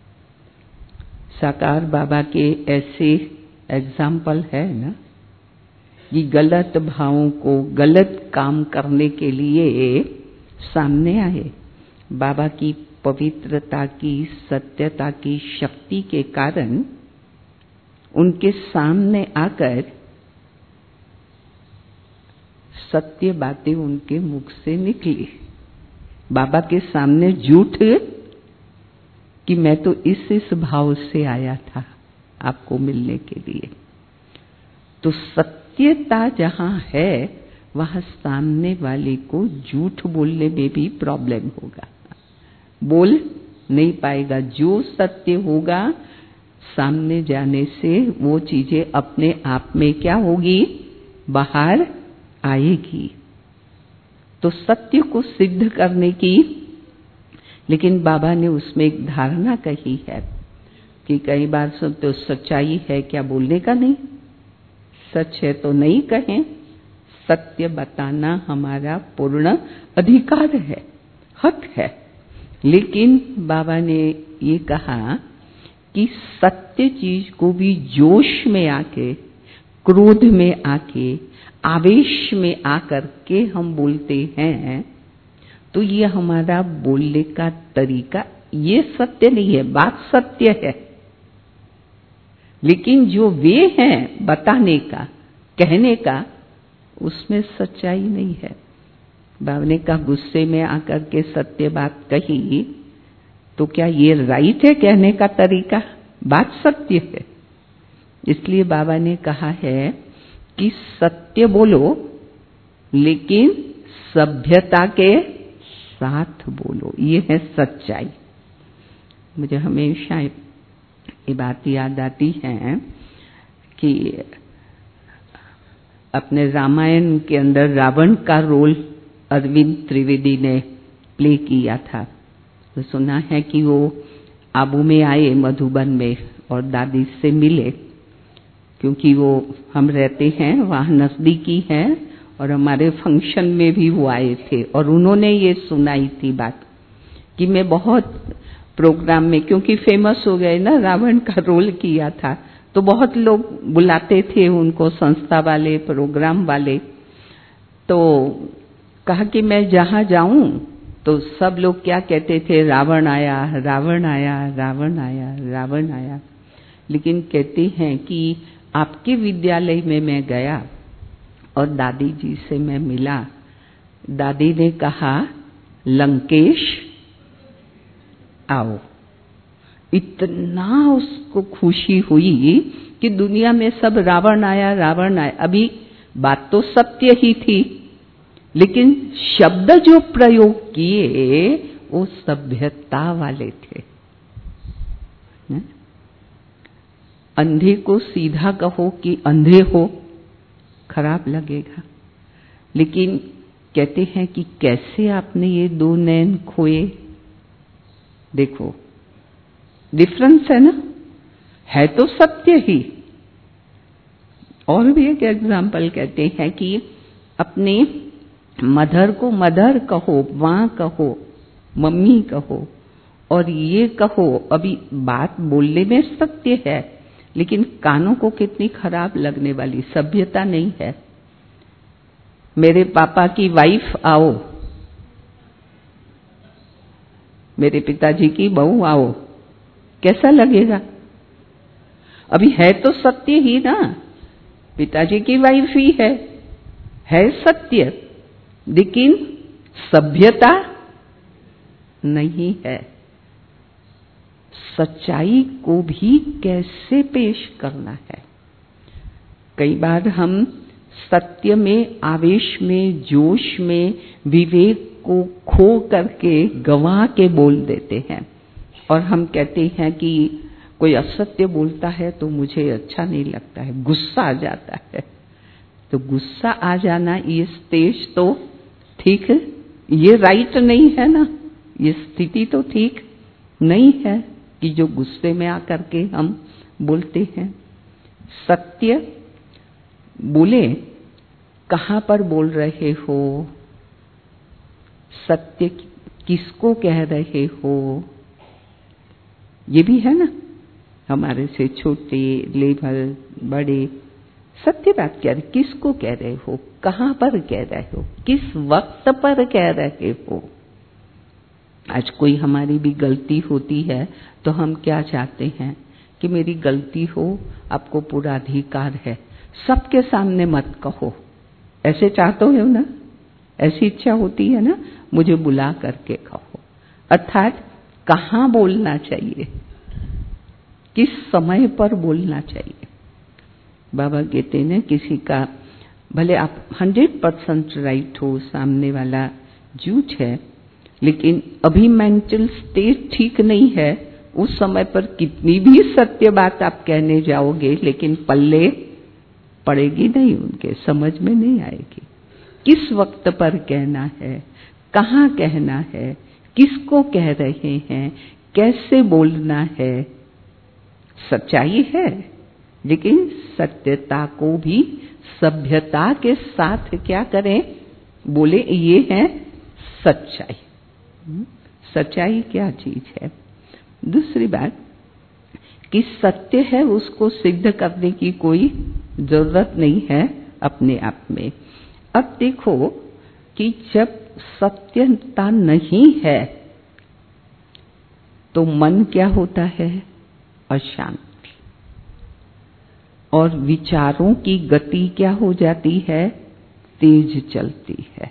साकार बाबा के ऐसे एग्जाम्पल है ना, ये गलत भावों को गलत काम करने के लिए सामने आए। बाबा की पवित्रता की, सत्यता की शक्ति के कारण उनके सामने आकर सत्य बातें उनके मुख से निकली। बाबा के सामने झूठ कि मैं तो इस भाव से आया था आपको मिलने के लिए। तो सत्यता जहां है वहां सामने वाले को झूठ बोलने में भी प्रॉब्लम होगा, बोल नहीं पाएगा। जो सत्य होगा सामने जाने से वो चीजें अपने आप में क्या होगी, बाहर आएगी। तो सत्य को सिद्ध करने की, लेकिन बाबा ने उसमें एक धारणा कही है कि कई बार सुनते हो सच्चाई है क्या बोलने का नहीं, सच है तो नहीं कहें। सत्य बताना हमारा पूर्ण अधिकार है, हक है। लेकिन बाबा ने ये कहा कि सत्य चीज को भी जोश में आके, क्रोध में आके, आवेश में आकर के हम बोलते हैं तो ये हमारा बोलने का तरीका ये सत्य नहीं है। बात सत्य है, लेकिन जो वे हैं बताने का, कहने का, उसमें सच्चाई नहीं है। बाबा ने कहा गुस्से में आकर के सत्य बात कही तो क्या ये राइट है कहने का तरीका? बात सत्य है। इसलिए बाबा ने कहा है कि सत्य बोलो लेकिन सभ्यता के साथ बोलो, ये है सच्चाई। मुझे हमेशा ये बात याद आती है कि अपने रामायण के अंदर रावण का रोल अरविंद त्रिवेदी ने प्ले किया था। तो सुना है कि वो आबू में आए मधुबन में और दादी से मिले, क्योंकि वो हम रहते हैं वहाँ नजदीकी है और हमारे फंक्शन में भी वो आए थे और उन्होंने ये सुनाई थी बात कि मैं बहुत प्रोग्राम में, क्योंकि फेमस हो गए ना, रावण का रोल किया था तो बहुत लोग बुलाते थे उनको, संस्था वाले, प्रोग्राम वाले। तो कहा कि मैं जहाँ जाऊं तो सब लोग क्या कहते थे, रावण आया, रावण आया, रावण आया, रावण आया। लेकिन कहते हैं कि आपके विद्यालय में मैं गया और दादी जी से मैं मिला। दादी ने कहा लंकेश आओ। इतना उसको खुशी हुई कि दुनिया में सब रावण आया, रावण आया। अभी बात तो सत्य ही थी, लेकिन शब्द जो प्रयोग किए वो सभ्यता वाले थे। अंधे को सीधा कहो कि अंधे हो, खराब लगेगा। लेकिन कहते हैं कि कैसे आपने ये दो नैन खोए। देखो डिफरेंस है ना, है तो सत्य ही। और भी एक एग्जाम्पल कहते हैं कि अपने मदर को मदर कहो, माँ कहो, मम्मी कहो, और ये कहो, अभी बात बोलने में सत्य है लेकिन कानों को कितनी खराब लगने वाली सभ्यता नहीं है। मेरे पापा की वाइफ आओ, मेरे पिताजी की बहू आओ, कैसा लगेगा? अभी है तो सत्य ही ना, पिताजी की वाइफ ही है सत्य, लेकिन सभ्यता नहीं है। सच्चाई को भी कैसे पेश करना है। कई बार हम सत्य में, आवेश में, जोश में विवेक को खो करके गंवा के बोल देते हैं और हम कहते हैं कि कोई असत्य बोलता है तो मुझे अच्छा नहीं लगता है, गुस्सा आ जाता है। तो गुस्सा आ जाना ये स्टेज तो ठीक है, ये राइट नहीं है ना, ये स्थिति तो ठीक नहीं है कि जो गुस्से में आकर के हम बोलते हैं। सत्य बोले, कहाँ पर बोल रहे हो, सत्य किसको कह रहे हो, ये भी है ना। हमारे से छोटे, लेवल, बड़े, सत्य बात कह रहे, किसको कह रहे हो, कहाँ पर कह रहे हो, किस वक्त पर कह रहे हो। आज कोई हमारी भी गलती होती है तो हम क्या चाहते हैं कि मेरी गलती हो, आपको पूरा अधिकार है, सबके सामने मत कहो, ऐसे चाहते हो ना, ऐसी इच्छा होती है ना, मुझे बुला करके कहो। अर्थात कहाँ बोलना चाहिए, किस समय पर बोलना चाहिए। बाबा कहते हैं किसी का भले आप 100% राइट हो, सामने वाला झूठ है, लेकिन अभी मेंटल स्टेट ठीक नहीं है, उस समय पर कितनी भी सत्य बात आप कहने जाओगे लेकिन पल्ले पड़ेगी नहीं, उनके समझ में नहीं आएगी। किस वक्त पर कहना है, कहाँ कहना है, किसको कह रहे हैं, कैसे बोलना है। सच्चाई है, लेकिन सत्यता को भी सभ्यता के साथ क्या करें, बोले, ये है सच्चाई। सच्चाई क्या चीज है। दूसरी बात कि सत्य है उसको सिद्ध करने की कोई जरूरत नहीं है अपने आप में। अब देखो कि जब सत्यता नहीं है तो मन क्या होता है, अशांत, और विचारों की गति क्या हो जाती है, तेज चलती है।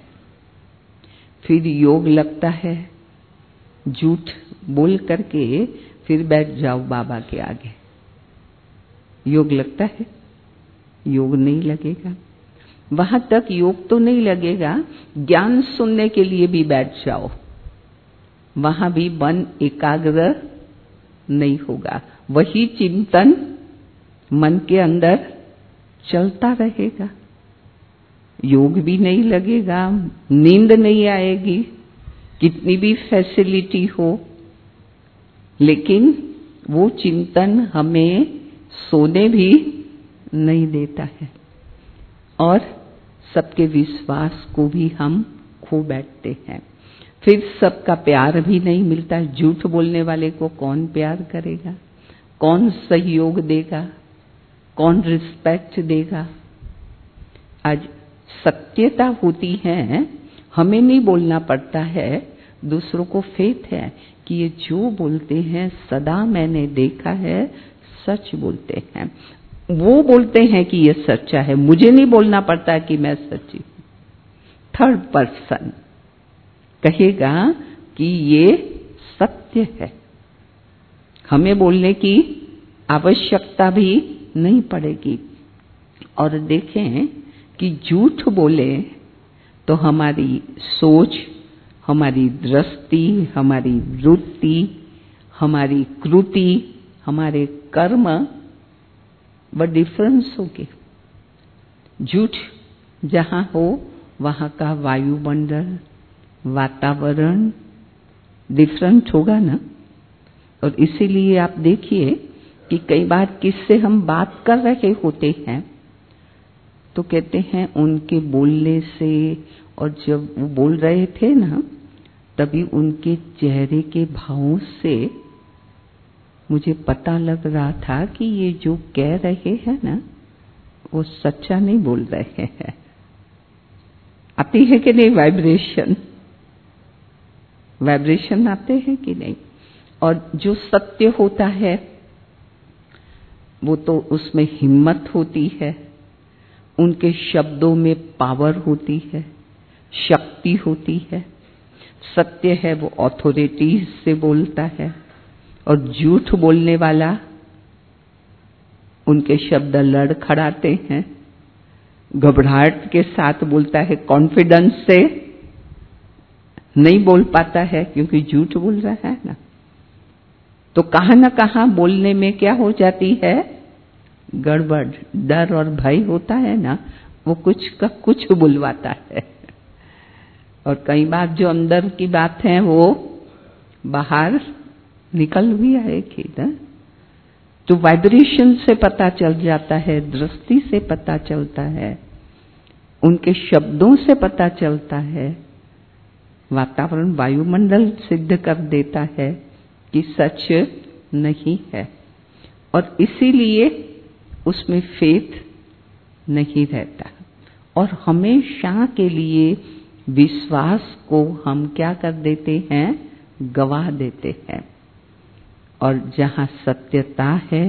फिर योग लगता है, झूठ बोल करके फिर बैठ जाओ बाबा के आगे, योग लगता है, योग नहीं लगेगा। वहां तक योग तो नहीं लगेगा, ज्ञान सुनने के लिए भी बैठ जाओ, वहां भी मन एकाग्र नहीं होगा, वही चिंतन मन के अंदर चलता रहेगा, योग भी नहीं लगेगा, नींद नहीं आएगी, कितनी भी फैसिलिटी हो, लेकिन वो चिंतन हमें सोने भी नहीं देता है और सबके विश्वास को भी हम खो बैठते हैं। फिर सबका प्यार भी नहीं मिलता। झूठ बोलने वाले को कौन प्यार करेगा, कौन सहयोग देगा, कौन रिस्पेक्ट देगा। आज सत्यता होती है, हमें नहीं बोलना पड़ता है, दूसरों को फेथ है कि ये जो बोलते हैं सदा मैंने देखा है सच बोलते हैं। वो बोलते हैं कि ये सच्चा है, मुझे नहीं बोलना पड़ता कि मैं सच्ची हूं। थर्ड पर्सन कहेगा कि ये सत्य है, हमें बोलने की आवश्यकता भी नहीं पड़ेगी। और देखें कि झूठ बोले तो हमारी सोच, हमारी दृष्टि, हमारी वृत्ति, हमारी कृति, हमारे कर्म व डिफरेंस होगी। झूठ जहां हो वहां का वायुमंडल, वातावरण डिफरेंट होगा ना। और इसीलिए आप देखिए कि कई बार किससे हम बात कर रहे होते हैं तो कहते हैं उनके बोलने से, और जब वो बोल रहे थे ना तभी उनके चेहरे के भावों से मुझे पता लग रहा था कि ये जो कह रहे हैं ना, वो सच्चा नहीं बोल रहे हैं। आती है कि नहीं वाइब्रेशन? वाइब्रेशन आते हैं कि नहीं? और जो सत्य होता है वो तो उसमें हिम्मत होती है, उनके शब्दों में पावर होती है, शक्ति होती है। सत्य है वो ऑथोरिटी से बोलता है, और झूठ बोलने वाला उनके शब्द लड़खड़ाते हैं, घबराहट के साथ बोलता है, कॉन्फिडेंस से नहीं बोल पाता है क्योंकि झूठ बोल रहा है ना। तो कहां न कहां बोलने में क्या हो जाती है? गड़बड़। डर और भय होता है ना, वो कुछ का कुछ बुलवाता है, और कई बार जो अंदर की बात है वो बाहर निकल भी आएगी ना। तो वाइब्रेशन से पता चल जाता है, दृष्टि से पता चलता है, उनके शब्दों से पता चलता है। वातावरण, वायुमंडल सिद्ध कर देता है कि सच नहीं है, और इसीलिए उसमें फेथ नहीं रहता। और हमेशा के लिए विश्वास को हम क्या कर देते हैं? गवा देते हैं। और जहां सत्यता है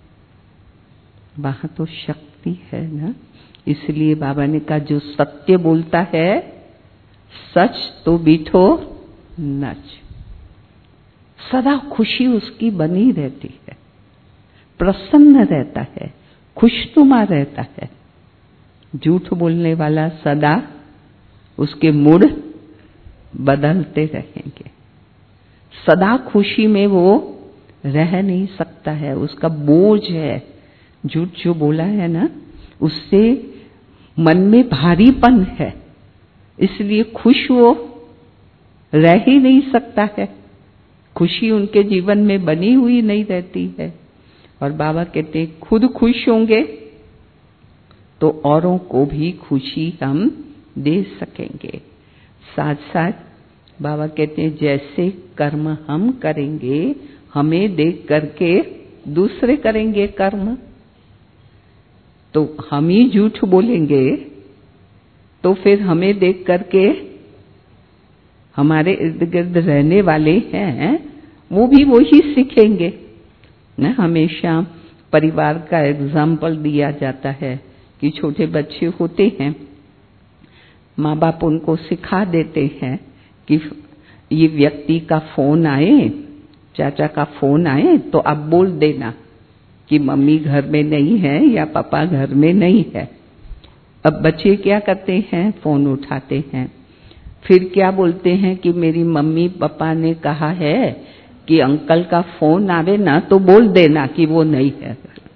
वहां तो शक्ति है ना। इसलिए बाबा ने कहा, जो सत्य बोलता है सच तो बीठो नच। सदा खुशी उसकी बनी रहती है, प्रसन्न रहता है, खुशनुमा रहता है। झूठ बोलने वाला सदा उसके मूड बदलते रहेंगे। सदा खुशी में वो रह नहीं सकता है, उसका बोझ है। झूठ जो बोला है ना, उससे मन में भारीपन है, इसलिए खुश वो रह ही नहीं सकता है। खुशी उनके जीवन में बनी हुई नहीं रहती है। और बाबा कहते हैं, खुद खुश होंगे तो औरों को भी खुशी हम दे सकेंगे। साथ साथ बाबा कहते हैं, जैसे कर्म हम करेंगे, हमें देख करके दूसरे करेंगे कर्म। तो हम ही झूठ बोलेंगे तो फिर हमें देख करके हमारे इर्द गिर्द रहने वाले हैं वो भी वही सीखेंगे ना। हमेशा परिवार का एग्जाम्पल दिया जाता है कि छोटे बच्चे होते हैं, माँ बाप उनको सिखा देते हैं कि ये व्यक्ति का फोन आए, चाचा का फोन आए तो आप बोल देना कि मम्मी घर में नहीं है या पापा घर में नहीं है। अब बच्चे क्या करते हैं? फोन उठाते हैं, फिर क्या बोलते हैं कि मेरी मम्मी पापा ने कहा है कि अंकल का फोन आवे ना तो बोल देना कि वो नहीं है,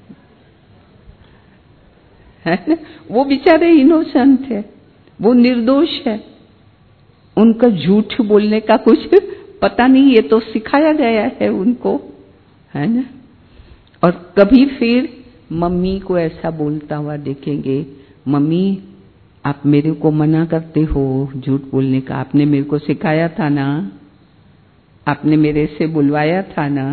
है ना? वो बेचारे इनोसेंट है, वो निर्दोष है, उनका झूठ बोलने का कुछ पता नहीं, ये तो सिखाया गया है उनको, है ना। और कभी फिर मम्मी को ऐसा बोलता हुआ देखेंगे, मम्मी आप मेरे को मना करते हो झूठ बोलने का, आपने मेरे को सिखाया था ना, आपने मेरे से बुलवाया था ना।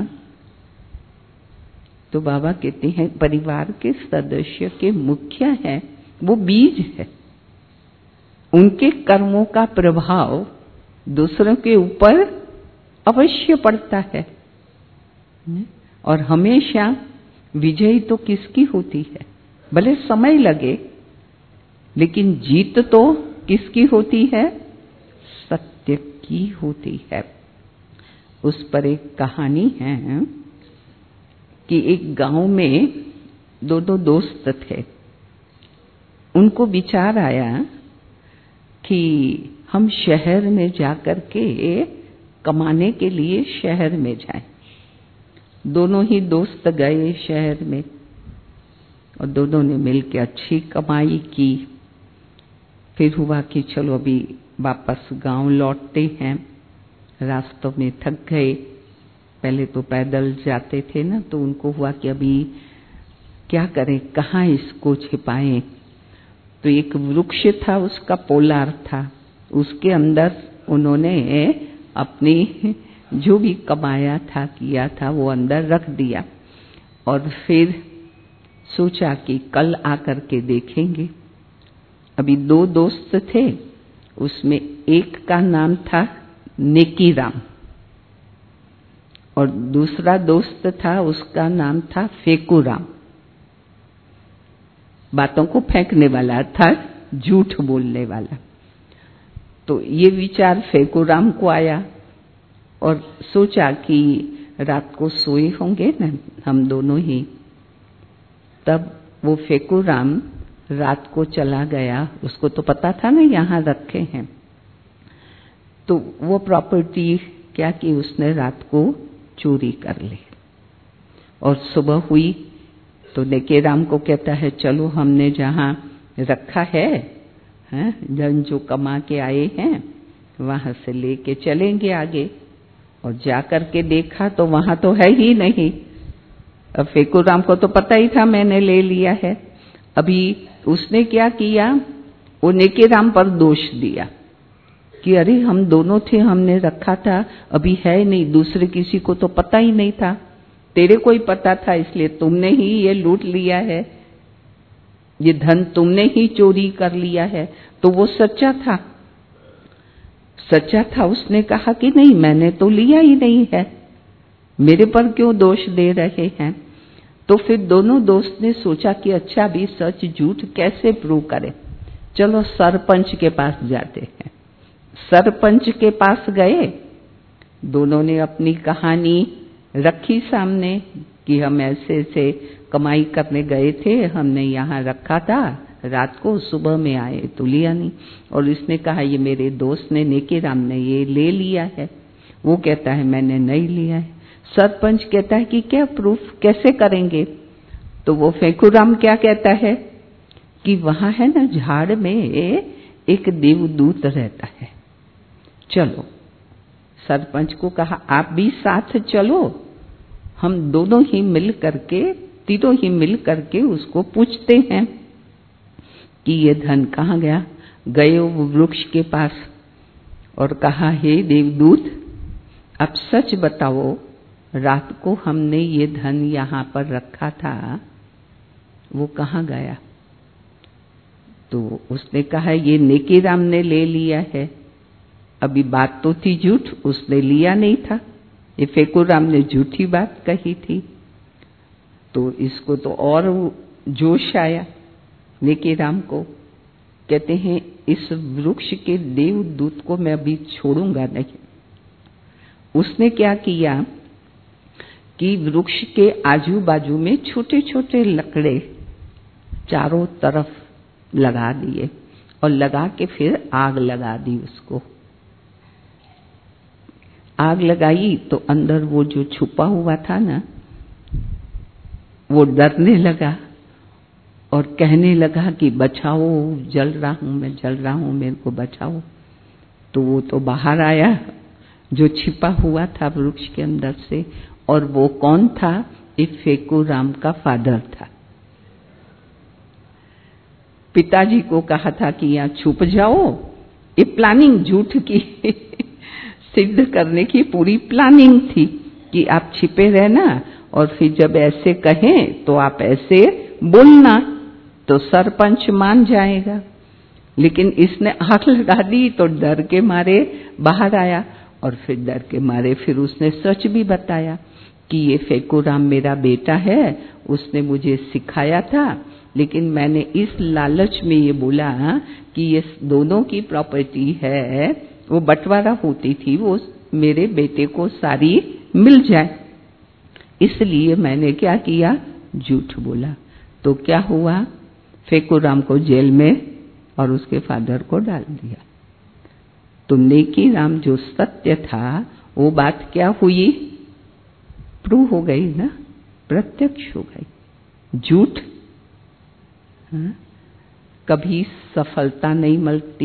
तो बाबा कहते हैं, परिवार के सदस्य के मुख्य हैं वो बीज है, उनके कर्मों का प्रभाव दूसरों के ऊपर अवश्य पड़ता है। और हमेशा विजय तो किसकी होती है? भले समय लगे, लेकिन जीत तो किसकी होती है? सत्य की होती है। उस पर एक कहानी है कि एक गांव में दो दोस्त थे। उनको विचार आया कि हम शहर में जाकर के कमाने के लिए शहर में जाएं। दोनों ही दोस्त गए शहर में और दोनों ने मिलकर अच्छी कमाई की। फिर हुआ कि चलो अभी वापस गांव लौटते हैं। रास्तों में थक गए, पहले तो पैदल जाते थे ना, तो उनको हुआ कि अभी क्या करें, कहाँ इसको छिपाएं। तो एक वृक्ष था, उसका पोलार था, उसके अंदर उन्होंने अपनी जो भी कमाया था किया था वो अंदर रख दिया और फिर सोचा कि कल आकर के देखेंगे। अभी 2 दोस्त थे, उसमें एक का नाम था नेकीराम और दूसरा दोस्त था, उसका नाम था फेकूराम। बातों को फेंकने वाला अर्थात झूठ बोलने वाला। तो ये विचार फेकूराम को आया और सोचा कि रात को सोए होंगे न हम दोनों ही। तब वो फेकूराम रात को चला गया, उसको तो पता था ना यहाँ रखे हैं। तो वो प्रॉपर्टी क्या की, उसने रात को चोरी कर ली और सुबह हुई तो नेकेराम को कहता है चलो हमने जहाँ रखा है, जन जो कमा के आए हैं वहां से लेके चलेंगे आगे। और जाकर के देखा तो वहां तो है ही नहीं। अब फेकूराम को तो पता ही था मैंने ले लिया है। अभी उसने क्या किया, वो नेकेराम पर दोष दिया कि अरे हम दोनों थे, हमने रखा था, अभी है नहीं, दूसरे किसी को तो पता ही नहीं था, तेरे को ही पता था इसलिए तुमने ही ये लूट लिया है, ये धन तुमने ही चोरी कर लिया है। तो वो सच्चा था, सच्चा था। उसने कहा कि नहीं मैंने तो लिया ही नहीं है, मेरे पर क्यों दोष दे रहे हैं। तो फिर दोनों दोस्त ने सोचा कि अच्छा भी सच झूठ कैसे प्रूव करें, चलो सरपंच के पास जाते हैं। सरपंच के पास गए, दोनों ने अपनी कहानी रखी सामने कि हम ऐसे ऐसे कमाई करने गए थे, हमने यहाँ रखा था, रात को सुबह में आए तो लिया नहीं। और इसने कहा ये मेरे दोस्त ने, नेकीराम ने ये ले लिया है। वो कहता है मैंने नहीं लिया है। सरपंच कहता है कि क्या प्रूफ कैसे करेंगे। तो वो फेकूराम क्या कहता है कि वहां है ना झाड़ में एक देवदूत रहता है, चलो। सरपंच को कहा आप भी साथ चलो, हम दोनों ही मिल करके, तीनों ही मिल करके उसको पूछते हैं कि ये धन कहाँ गया। गए वो वृक्ष के पास और कहा हे देवदूत अब सच बताओ, रात को हमने ये धन यहाँ पर रखा था, वो कहाँ गया। तो उसने कहा ये नेकीराम ने ले लिया है। अभी बात तो थी झूठ, उसने लिया नहीं था, ये फेकूराम ने झूठी बात कही थी। तो इसको तो और जोश आया नेकीराम को। कहते हैं इस वृक्ष के देवदूत को मैं अभी छोड़ूंगा नहीं। उसने क्या किया कि वृक्ष के आजू बाजू में छोटे छोटे लकड़े चारों तरफ लगा दिए और लगा के फिर आग लगा दी उसको। आग लगाई तो अंदर वो जो छुपा हुआ था ना, वो डरने लगा और कहने लगा कि बचाओ, जल रहा हूं मैं, जल रहा हूं, मेरे को बचाओ। तो वो तो बाहर आया जो छिपा हुआ था वृक्ष के अंदर से। और वो कौन था, ये फेकूराम का फादर था। पिताजी को कहा था कि यहाँ छुप जाओ, ये प्लानिंग झूठ की सिद्ध करने की पूरी प्लानिंग थी कि आप छिपे रहना और फिर जब ऐसे कहें तो आप ऐसे बोलना तो सरपंच मान जाएगा। लेकिन इसने आग लगा दी तो डर के मारे बाहर आया और फिर डर के मारे फिर उसने सच भी बताया कि ये फेकूराम मेरा बेटा है, उसने मुझे सिखाया था, लेकिन मैंने इस लालच में ये बोला कि ये दोनों की प्रॉपर्टी है, वो बंटवारा होती थी, वो मेरे बेटे को सारी मिल जाए, इसलिए मैंने क्या किया, झूठ बोला। तो क्या हुआ, फेकूराम को जेल में और उसके फादर को डाल दिया। तो नेकीराम जो सत्य था वो बात क्या हुई, प्रूव हो गई ना, प्रत्यक्ष हो गई। झूठ कभी सफलता नहीं मिलती,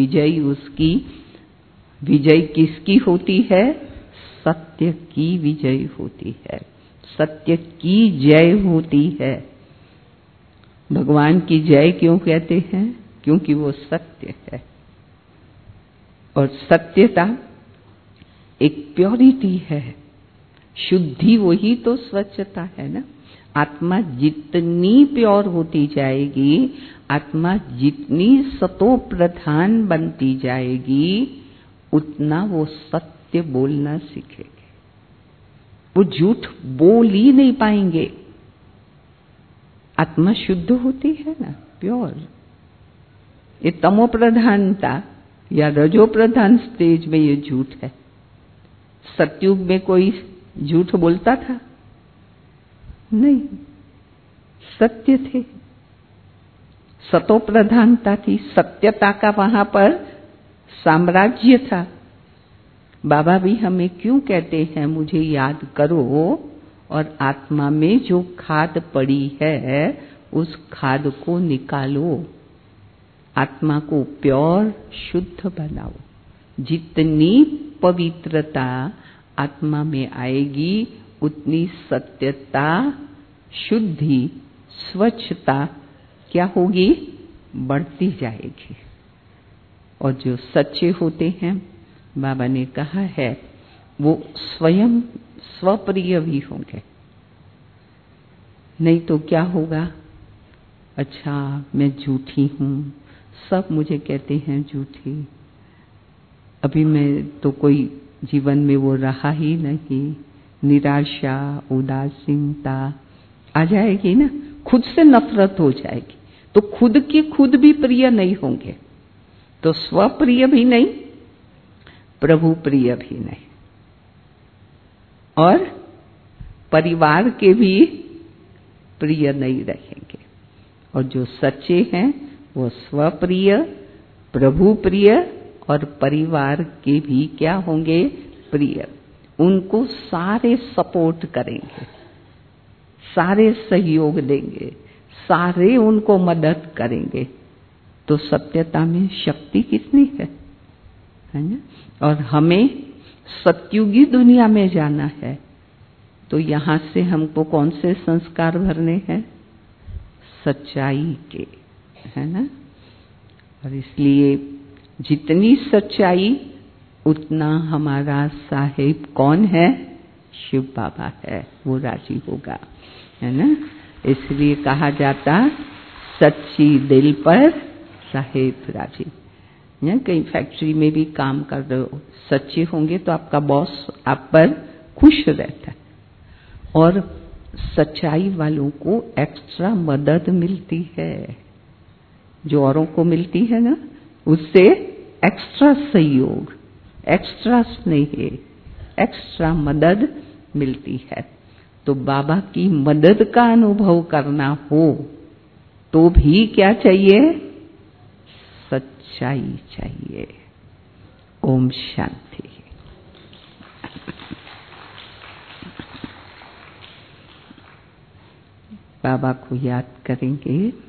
विजय किसकी होती है, सत्य की विजय होती है, सत्य की जय होती है। भगवान की जय क्यों कहते हैं, क्योंकि वो सत्य है। और सत्यता एक प्योरिटी है। शुद्धि वही तो स्वच्छता है ना। आत्मा जितनी प्योर होती जाएगी, आत्मा जितनी सतो प्रधान बनती जाएगी, उतना वो सत्य बोलना सीखेंगे। वो झूठ बोल ही नहीं पाएंगे। आत्मा शुद्ध होती है ना, प्योर। ये तमो प्रधानता या रजो प्रधान स्टेज में ये झूठ है। सतयुग में कोई झूठ बोलता था? नहीं, सत्य थे। सतो प्रधानता थी, सत्यता का वहां पर साम्राज्य था। बाबा भी हमें क्यों कहते हैं मुझे याद करो और आत्मा में जो खाद पड़ी है उस खाद को निकालो, आत्मा को प्योर शुद्ध बनाओ। जितनी पवित्रता आत्मा में आएगी उतनी सत्यता, शुद्धि, स्वच्छता क्या होगी? बढ़ती जाएगी। और जो सच्चे होते हैं, बाबा ने कहा है, वो स्वयं स्वप्रिय भी होंगे। नहीं तो क्या होगा? अच्छा, मैं झूठी हूं, सब मुझे कहते हैं झूठी, अभी मैं तो कोई जीवन में वो रहा ही नहीं। निराशा, उदासीनता आ जाएगी ना, खुद से नफरत हो जाएगी। तो खुद की खुद भी प्रिय नहीं होंगे, तो स्वप्रिय भी नहीं, प्रभु प्रिय भी नहीं, और परिवार के भी प्रिय नहीं रहेंगे। और जो सच्चे हैं वो स्वप्रिय, प्रभु प्रिय और परिवार के भी क्या होंगे? प्रिय। उनको सारे सपोर्ट करेंगे, सारे सहयोग देंगे, सारे उनको मदद करेंगे। तो सत्यता में शक्ति कितनी है ना। और हमें सत्युगी दुनिया में जाना है, तो यहां से हमको कौन से संस्कार भरने हैं? सच्चाई के, है ना। और इसलिए जितनी सच्चाई उतना हमारा साहिब कौन है? शिव बाबा है, वो राजी होगा, है ना। इसलिए कहा जाता सच्ची दिल पर साहिब राजी। कहीं फैक्ट्री में भी काम कर रहे हो, सच्चे होंगे तो आपका बॉस आप पर खुश रहता है। और सच्चाई वालों को एक्स्ट्रा मदद मिलती है, जो औरों को मिलती है ना, उससे एक्स्ट्रा सहयोग, एक्स्ट्रा स्नेह, एक्स्ट्रा मदद मिलती है। तो बाबा की मदद का अनुभव करना हो तो भी क्या चाहिए? सच्चाई चाहिए। ओम शांति। बाबा को याद करेंगे।